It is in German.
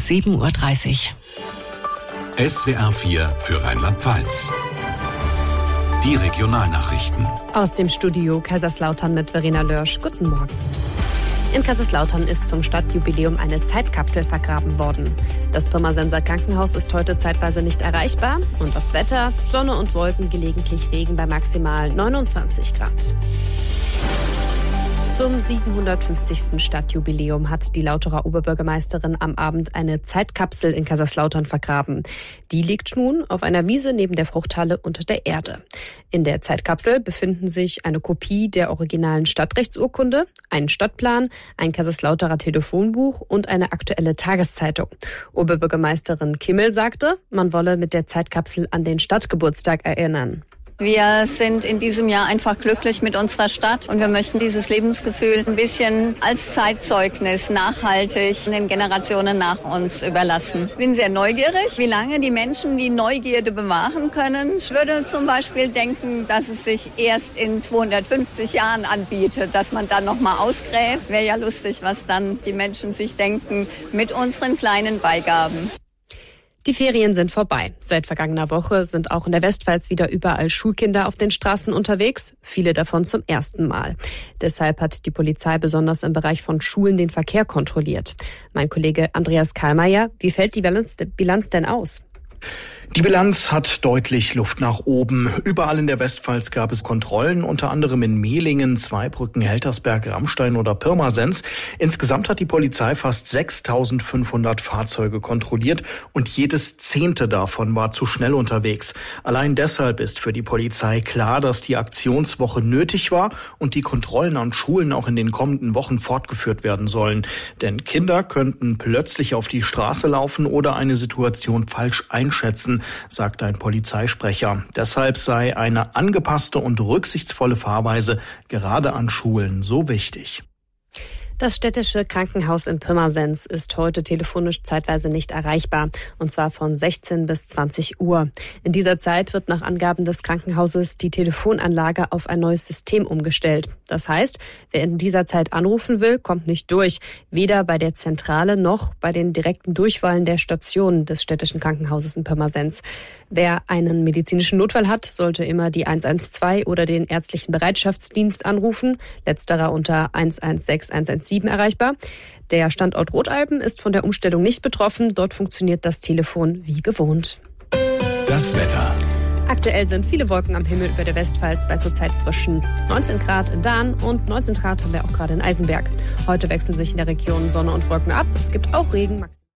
7:30 Uhr. SWR 4 für Rheinland-Pfalz. Die Regionalnachrichten. Aus dem Studio Kaiserslautern mit Verena Lörsch. Guten Morgen. In Kaiserslautern ist zum Stadtjubiläum eine Zeitkapsel vergraben worden. Das Pirmasenser Krankenhaus ist heute zeitweise nicht erreichbar. Und das Wetter, Sonne und Wolken, gelegentlich Regen bei maximal 29 Grad. Zum 750. Stadtjubiläum hat die Lauterer Oberbürgermeisterin am Abend eine Zeitkapsel in Kaiserslautern vergraben. Die liegt nun auf einer Wiese neben der Fruchthalle unter der Erde. In der Zeitkapsel befinden sich eine Kopie der originalen Stadtrechtsurkunde, ein Stadtplan, ein Kaiserslauterer Telefonbuch und eine aktuelle Tageszeitung. Oberbürgermeisterin Kimmel sagte, man wolle mit der Zeitkapsel an den Stadtgeburtstag erinnern. Wir sind in diesem Jahr einfach glücklich mit unserer Stadt und wir möchten dieses Lebensgefühl ein bisschen als Zeitzeugnis nachhaltig den Generationen nach uns überlassen. Ich bin sehr neugierig, wie lange die Menschen die Neugierde bewahren können. Ich würde zum Beispiel denken, dass es sich erst in 250 Jahren anbietet, dass man dann nochmal ausgräbt. Wäre ja lustig, was dann die Menschen sich denken mit unseren kleinen Beigaben. Die Ferien sind vorbei. Seit vergangener Woche sind auch in der Westpfalz wieder überall Schulkinder auf den Straßen unterwegs, viele davon zum ersten Mal. Deshalb hat die Polizei besonders im Bereich von Schulen den Verkehr kontrolliert. Mein Kollege Andreas Karlmeier, wie fällt die Bilanz denn aus? Die Bilanz hat deutlich Luft nach oben. Überall in der Westpfalz gab es Kontrollen, unter anderem in Mehlingen, Zweibrücken, Heltersberg, Ramstein oder Pirmasens. Insgesamt hat die Polizei fast 6.500 Fahrzeuge kontrolliert und jedes 10. davon war zu schnell unterwegs. Allein deshalb ist für die Polizei klar, dass die Aktionswoche nötig war und die Kontrollen an Schulen auch in den kommenden Wochen fortgeführt werden sollen. Denn Kinder könnten plötzlich auf die Straße laufen oder eine Situation falsch einschätzen, sagt ein Polizeisprecher. Deshalb sei eine angepasste und rücksichtsvolle Fahrweise gerade an Schulen so wichtig. Das städtische Krankenhaus in Pirmasens ist heute telefonisch zeitweise nicht erreichbar, und zwar von 16 bis 20 Uhr. In dieser Zeit wird nach Angaben des Krankenhauses die Telefonanlage auf ein neues System umgestellt. Das heißt, wer in dieser Zeit anrufen will, kommt nicht durch, weder bei der Zentrale noch bei den direkten Durchwahlen der Stationen des städtischen Krankenhauses in Pirmasens. Wer einen medizinischen Notfall hat, sollte immer die 112 oder den ärztlichen Bereitschaftsdienst anrufen, letzterer unter 116 117 erreichbar. Der Standort Rotalpen ist von der Umstellung nicht betroffen. Dort funktioniert das Telefon wie gewohnt. Das Wetter. Aktuell sind viele Wolken am Himmel über der Westpfalz bei zurzeit frischen 19 Grad in Dahn und 19 Grad haben wir auch gerade in Eisenberg. Heute wechseln sich in der Region Sonne und Wolken ab. Es gibt auch Regen.